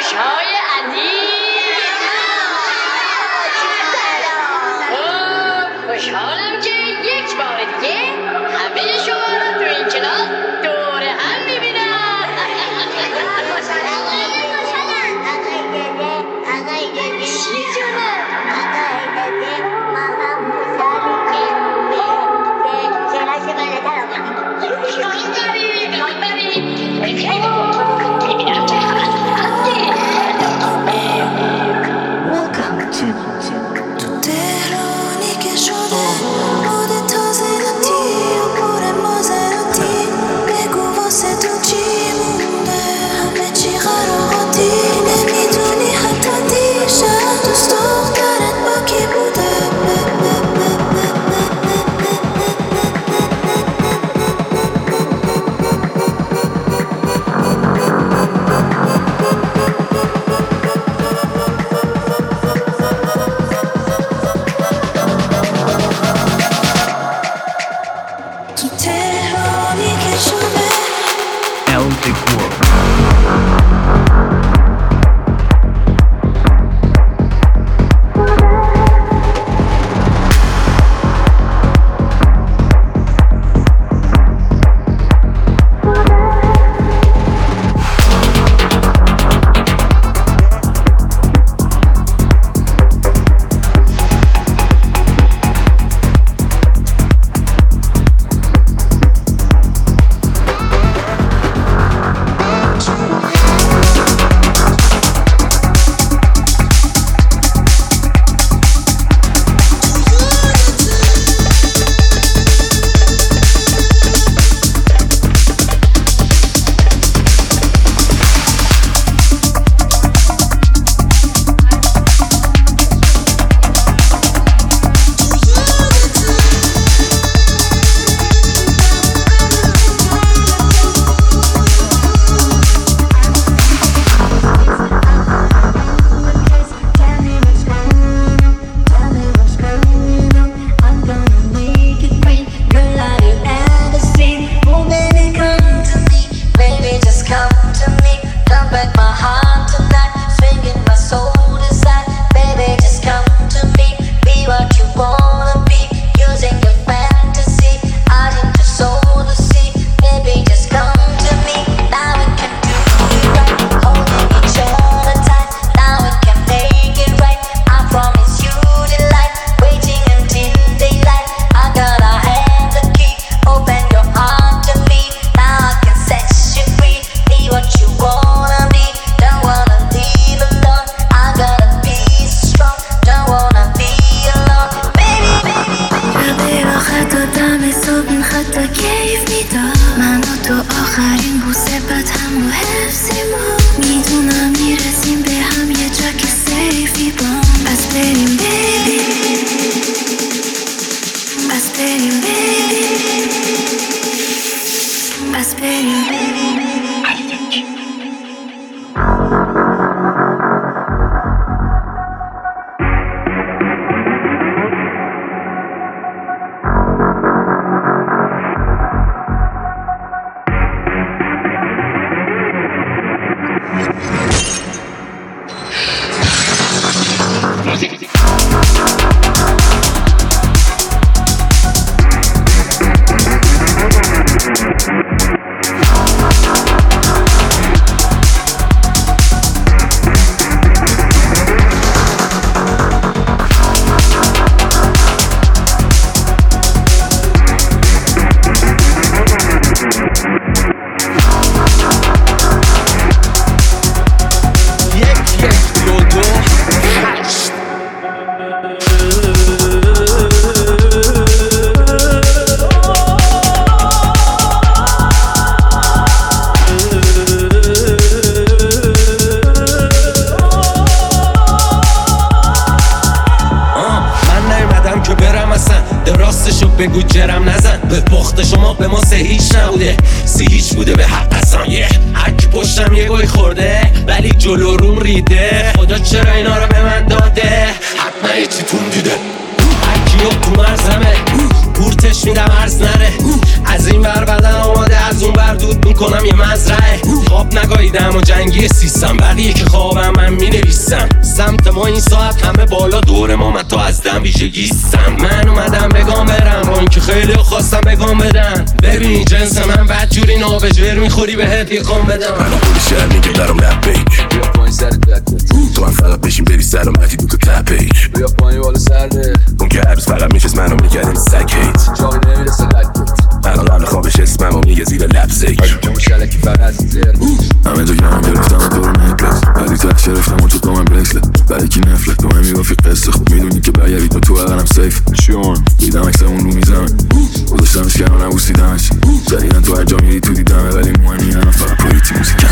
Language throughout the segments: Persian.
خوشهای عزیز، خوشحالم که یک بار دیگه همه شما رو تو این کلاس دور هم میبینم. چی جونه؟ بگو جرم نزن به پخت شما به ما سه هیچ نبوده سی هیچ بوده به حق قسم هرکی پشتم یه گوی خورده ولی جلو روم ریده خدا چرا اینا رو به من داده حتما یه چیتون دیده هرکی رو تو مرزمه پورتش میدم عرض نره از این ور بدن آماده از از اون بردود میکنم یه مزرعه. خواب نگاهیدم و جنگی سیستم، بقیه که خوابم من مینویسم. سمت ما این ساعت همه بالا، دور ما من تو از دم ویژگیستم. من اومدم بگام برم با این که خیلی خواستم بگام بدن. ببین جنس من بدجوری نابجور میخوری بهت یکام بدم. الان کلی شهر میگه برام لپیک، بیا پایین سرت تو هم فقط بشین بری سلامتی تو تپیک. بیا پایین بالا سرده اون که هر روز فقط میشست منو میکردیم سگ هیت. جایی نمیرسه لکت الان قبل خوابش اسممو میگه زیر لپسیک. اون شلکی فقط زیر همه جا گرم گرفتم و تو رو نکلت، ولی تحش گرفتم و تو با من بریسلت. برای کی نفلت تو هم میبافی قصه، خوب میدونی که برگردی تو اقلم سیف. چیون دیدم اکسمون رو میزم گذاشتمش کنم نبوسیدمش. جدیدن تو هر جا میری تو دیدمه، ولی مهمی هم فقط پولیتی موزیکم.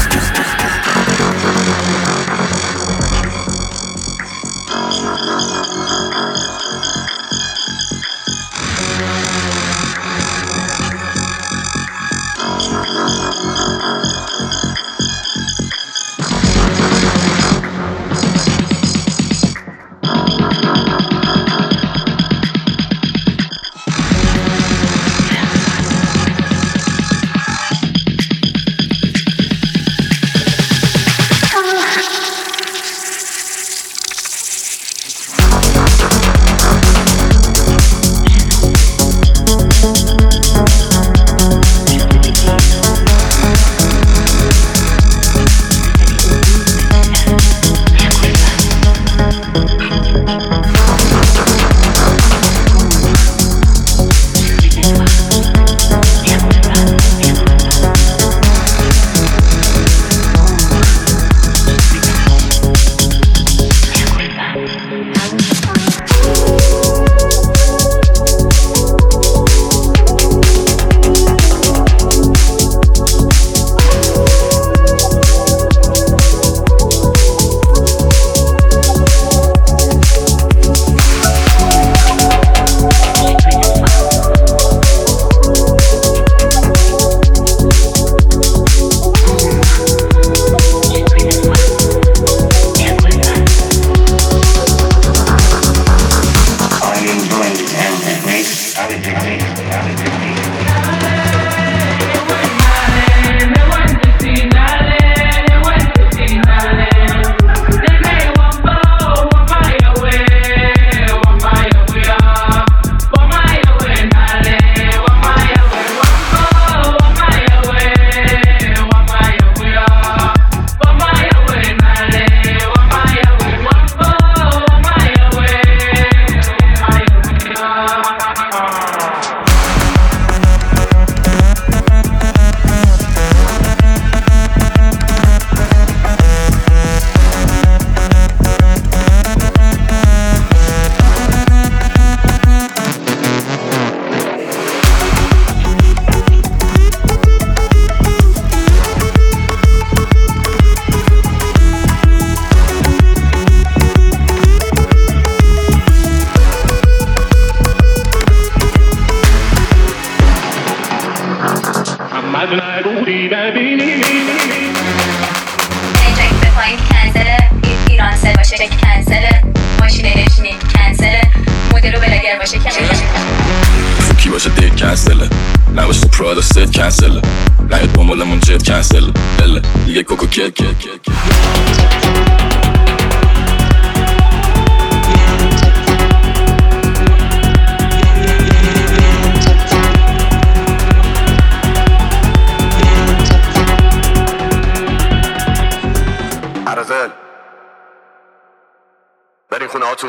برین خونه هاتون.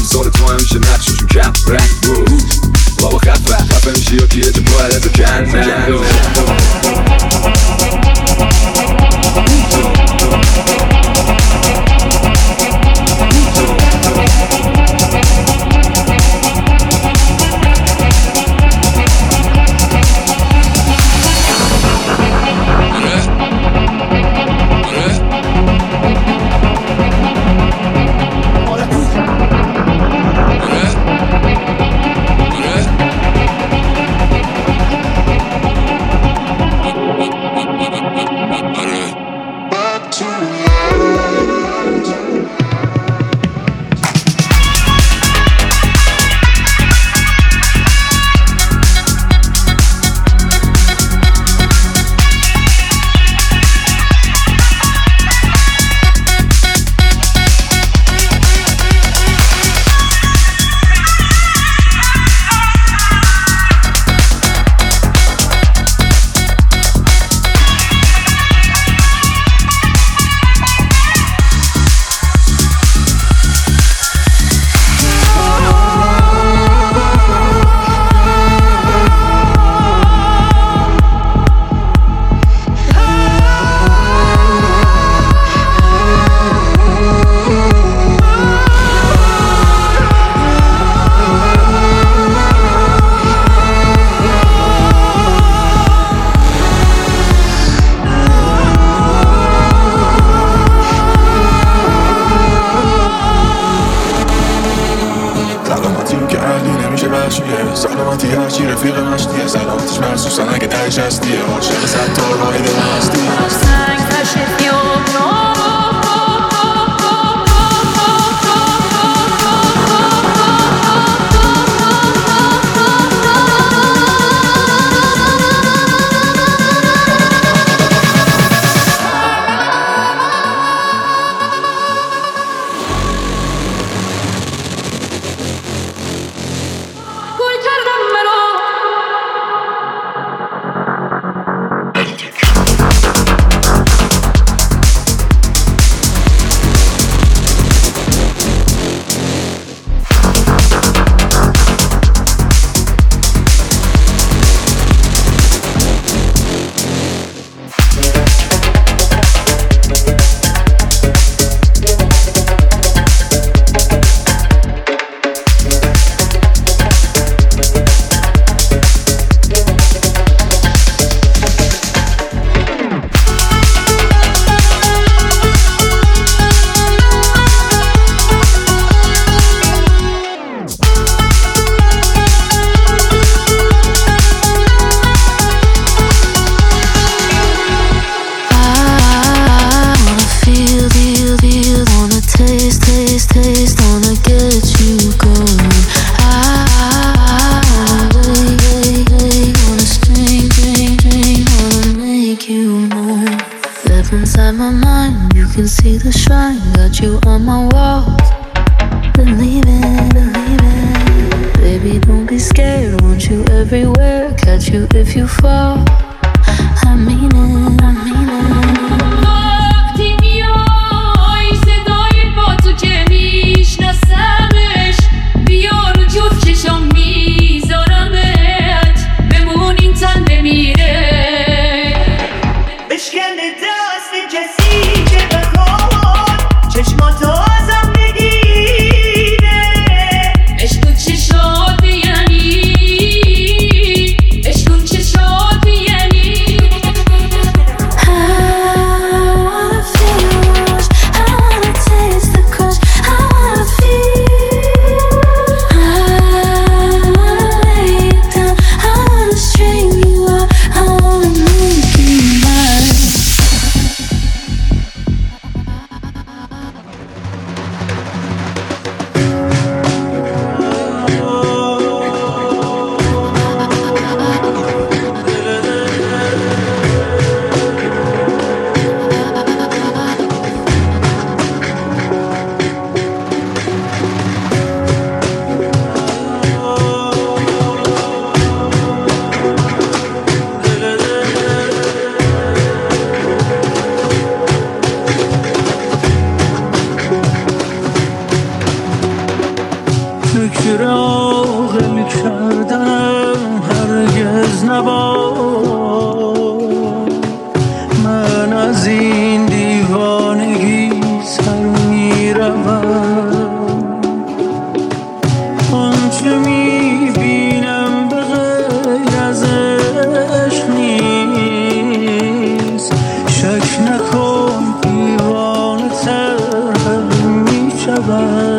همسال تو همیشه نقششون کم رنگ بود بابا خفه میشه یا که یه جا باید ازو کن سلامتی هرچی رفیق مشتیه سلامتش محسوسن اگه درش هستیه عاشق ستار واحد هستیه سنگ تشت inside my mind, you can see the shrine. Got you on my walls. Believe it. Baby, don't be scared. Want you everywhere. Catch you if you fall. I mean it. وقتی میای صدای با تو که میشناسمش بیار جفت چشم میذارمت بمون این تن بمیره بشکنه دست کسی که بخواد چشماتو ازم بگیره عشق تو چشات یعنی عشق تو چشات یعنی فکر عاقل کردم هرگز نباد. من از این دیوانگی سر میروم، آنچه میبینم به غیر از عشق نیست. شک نکن دیوانه تر میشوم.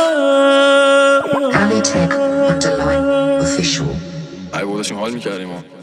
ای بوداشیم حال میکردیم